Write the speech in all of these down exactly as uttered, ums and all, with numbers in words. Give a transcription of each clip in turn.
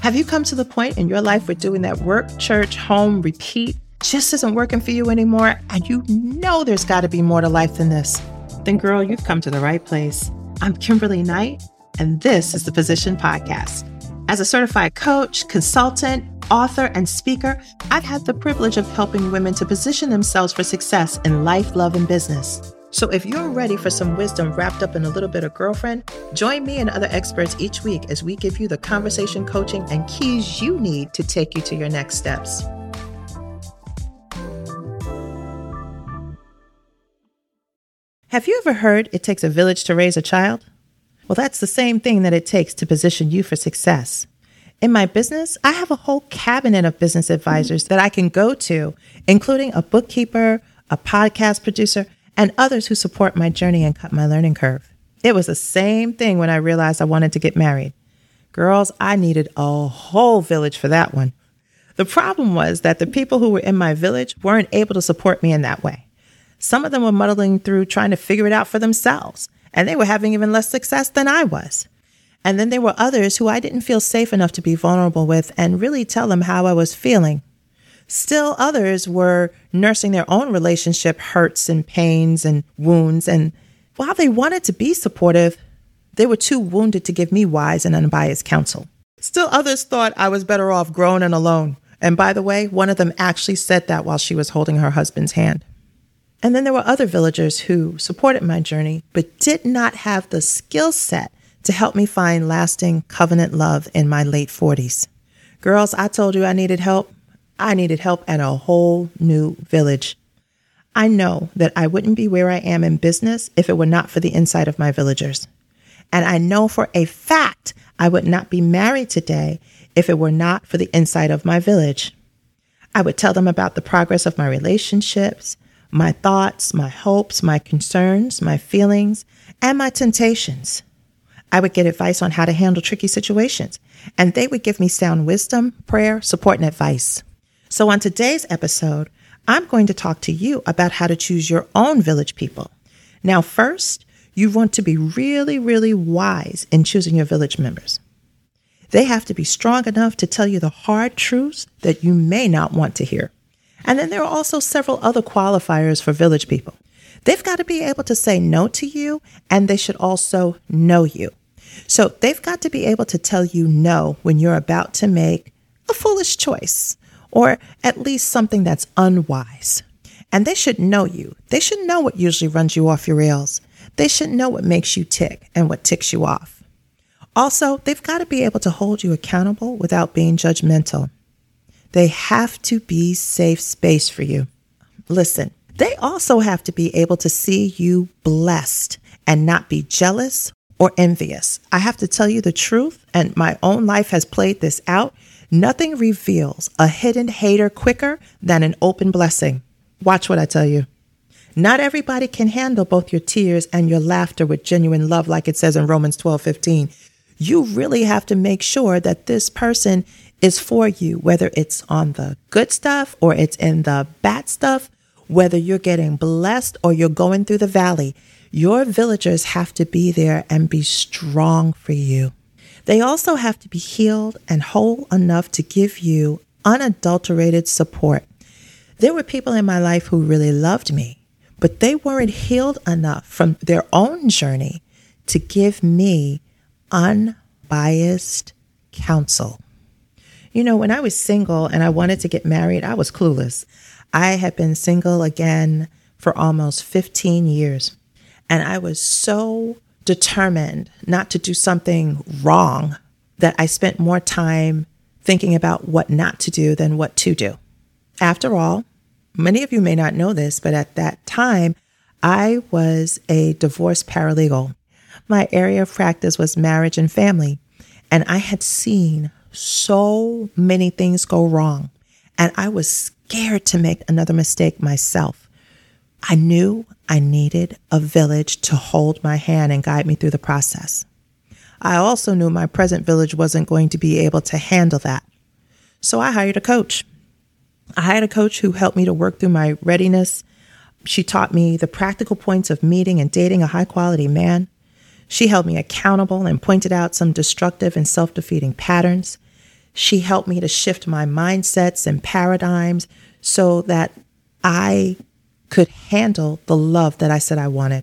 Have you come to the point in your life where doing that work, church, home, repeat just isn't working for you anymore, and you know there's got to be more to life than this? Then girl, you've come to the right place. I'm Kimberly Knight, and this is the Position Podcast. As a certified coach, consultant, author, and speaker, I've had the privilege of helping women to position themselves for success in life, love, and business. So if you're ready for some wisdom wrapped up in a little bit of girlfriend, join me and other experts each week as we give you the conversation, coaching, and keys you need to take you to your next steps. Have you ever heard it takes a village to raise a child? Well, that's the same thing that it takes to position you for success. In my business, I have a whole cabinet of business advisors that I can go to, including a bookkeeper, a podcast producer, and others who support my journey and cut my learning curve. It was the same thing when I realized I wanted to get married. Girls, I needed a whole village for that one. The problem was that the people who were in my village weren't able to support me in that way. Some of them were muddling through trying to figure it out for themselves, and they were having even less success than I was. And then there were others who I didn't feel safe enough to be vulnerable with and really tell them how I was feeling. Still others were nursing their own relationship hurts and pains and wounds. And while they wanted to be supportive, they were too wounded to give me wise and unbiased counsel. Still others thought I was better off grown and alone. And by the way, one of them actually said that while she was holding her husband's hand. And then there were other villagers who supported my journey, but did not have the skill set to help me find lasting covenant love in my late forties. Girls, I told you I needed help. I needed help at a whole new village. I know that I wouldn't be where I am in business if it were not for the insight of my villagers. And I know for a fact I would not be married today if it were not for the insight of my village. I would tell them about the progress of my relationships, my thoughts, my hopes, my concerns, my feelings, and my temptations. I would get advice on how to handle tricky situations, and they would give me sound wisdom, prayer, support, and advice. So on today's episode, I'm going to talk to you about how to choose your own village people. Now, first, you want to be really, really wise in choosing your village members. They have to be strong enough to tell you the hard truths that you may not want to hear. And then there are also several other qualifiers for village people. They've got to be able to say no to you, and they should also know you. So they've got to be able to tell you no when you're about to make a foolish choice, or at least something that's unwise. And they should know you. They should know what usually runs you off your rails. They should know what makes you tick and what ticks you off. Also, they've got to be able to hold you accountable without being judgmental. They have to be safe space for you. Listen, they also have to be able to see you blessed and not be jealous or envious. I have to tell you the truth, and my own life has played this out. Nothing reveals a hidden hater quicker than an open blessing. Watch what I tell you. Not everybody can handle both your tears and your laughter with genuine love, like it says in Romans twelve fifteen. You really have to make sure that this person is for you, whether it's on the good stuff or it's in the bad stuff, whether you're getting blessed or you're going through the valley. Your villagers have to be there and be strong for you. They also have to be healed and whole enough to give you unadulterated support. There were people in my life who really loved me, but they weren't healed enough from their own journey to give me unbiased counsel. You know, when I was single and I wanted to get married, I was clueless. I had been single again for almost fifteen years, and I was so determined not to do something wrong that I spent more time thinking about what not to do than what to do. After all, many of you may not know this, but at that time, I was a divorce paralegal. My area of practice was marriage and family, and I had seen so many things go wrong, and I was scared to make another mistake myself. I knew I needed a village to hold my hand and guide me through the process. I also knew my present village wasn't going to be able to handle that. So I hired a coach. I hired a coach who helped me to work through my readiness. She taught me the practical points of meeting and dating a high-quality man. She held me accountable and pointed out some destructive and self-defeating patterns. She helped me to shift my mindsets and paradigms so that I could handle the love that I said I wanted.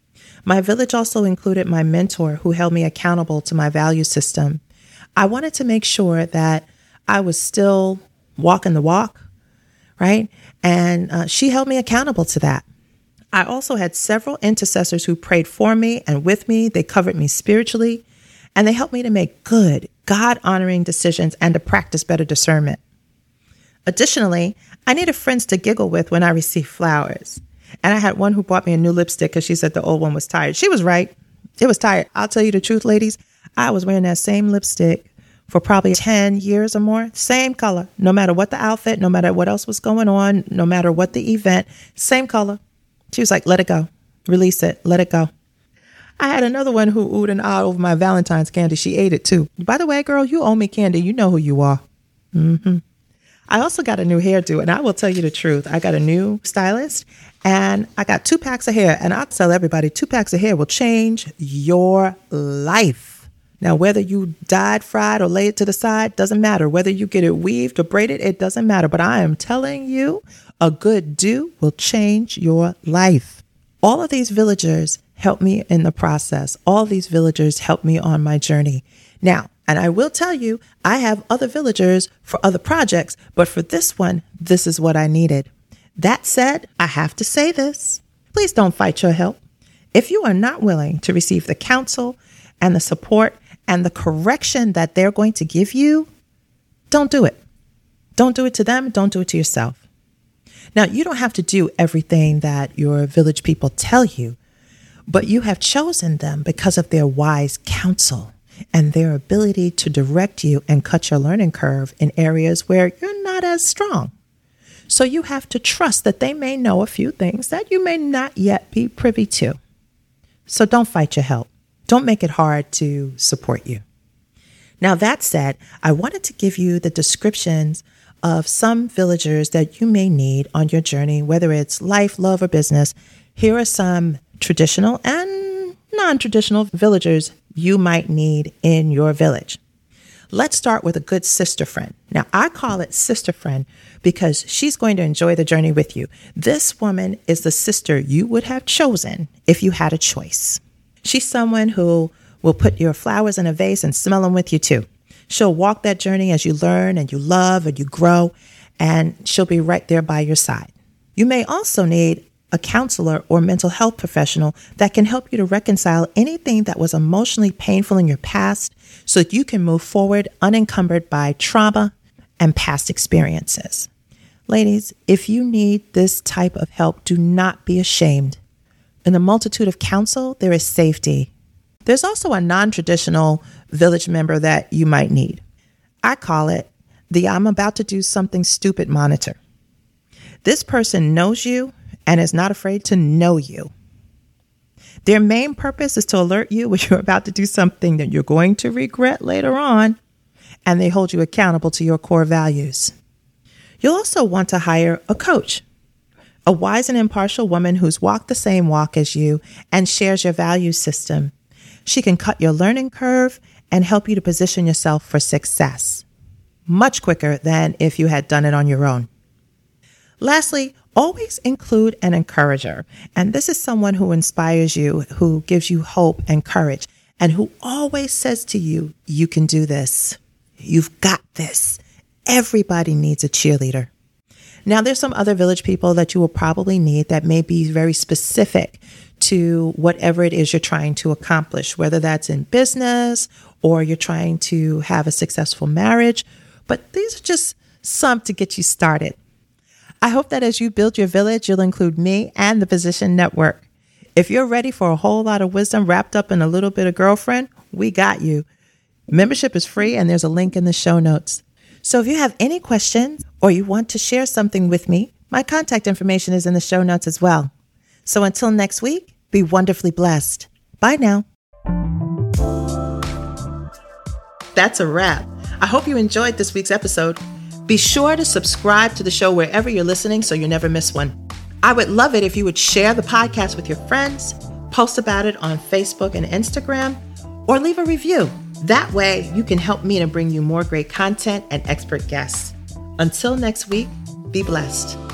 My village also included my mentor who held me accountable to my value system. I wanted to make sure that I was still walking the walk, right? And uh, she held me accountable to that. I also had several intercessors who prayed for me and with me. They covered me spiritually, and they helped me to make good, God-honoring decisions and to practice better discernment. Additionally, I needed friends to giggle with when I received flowers. And I had one who bought me a new lipstick because she said the old one was tired. She was right. It was tired. I'll tell you the truth, ladies. I was wearing that same lipstick for probably ten years or more. Same color, no matter what the outfit, no matter what else was going on, no matter what the event, same color. She was like, let it go. Release it. Let it go. I had another one who oohed and ahed over my Valentine's candy. She ate it too. By the way, girl, you owe me candy. You know who you are. Mm-hmm. I also got a new hairdo, and I will tell you the truth. I got a new stylist, and I got two packs of hair, and I'll tell everybody two packs of hair will change your life. Now, whether you dyed, fried, or lay it to the side, doesn't matter. Whether you get it weaved or braided, it doesn't matter. But I am telling you, a good do will change your life. All of these villagers helped me in the process. All these villagers helped me on my journey. Now, and I will tell you, I have other villagers for other projects, but for this one, this is what I needed. That said, I have to say this. Please don't fight your help. If you are not willing to receive the counsel and the support and the correction that they're going to give you, don't do it. Don't do it to them. Don't do it to yourself. Now, you don't have to do everything that your village people tell you, but you have chosen them because of their wise counsel and their ability to direct you and cut your learning curve in areas where you're not as strong. So you have to trust that they may know a few things that you may not yet be privy to. So don't fight your help. Don't make it hard to support you. Now, that said, I wanted to give you the descriptions of some villagers that you may need on your journey, whether it's life, love, or business. Here are some traditional and non-traditional villagers you might need in your village. Let's start with a good sister friend. Now, I call it sister friend because she's going to enjoy the journey with you. This woman is the sister you would have chosen if you had a choice. She's someone who will put your flowers in a vase and smell them with you too. She'll walk that journey as you learn and you love and you grow, and she'll be right there by your side. You may also need a counselor or mental health professional that can help you to reconcile anything that was emotionally painful in your past so that you can move forward unencumbered by trauma and past experiences. Ladies, if you need this type of help, do not be ashamed. In the multitude of counsel, there is safety. There's also a non-traditional village member that you might need. I call it the I'm about to do something stupid monitor. This person knows you and is not afraid to know you. Their main purpose is to alert you when you're about to do something that you're going to regret later on, and they hold you accountable to your core values. You'll also want to hire a coach, a wise and impartial woman who's walked the same walk as you and shares your value system. She can cut your learning curve and help you to position yourself for success much quicker than if you had done it on your own. Lastly, always include an encourager. And this is someone who inspires you, who gives you hope and courage, and who always says to you, you can do this. You've got this. Everybody needs a cheerleader. Now, there's some other village people that you will probably need that may be very specific to whatever it is you're trying to accomplish, whether that's in business or you're trying to have a successful marriage. But these are just some to get you started. I hope that as you build your village, you'll include me and the Position Network. If you're ready for a whole lot of wisdom wrapped up in a little bit of girlfriend, we got you. Membership is free, and there's a link in the show notes. So if you have any questions or you want to share something with me, my contact information is in the show notes as well. So until next week, be wonderfully blessed. Bye now. That's a wrap. I hope you enjoyed this week's episode. Be sure to subscribe to the show wherever you're listening so you never miss one. I would love it if you would share the podcast with your friends, post about it on Facebook and Instagram, or leave a review. That way, you can help me to bring you more great content and expert guests. Until next week, be blessed.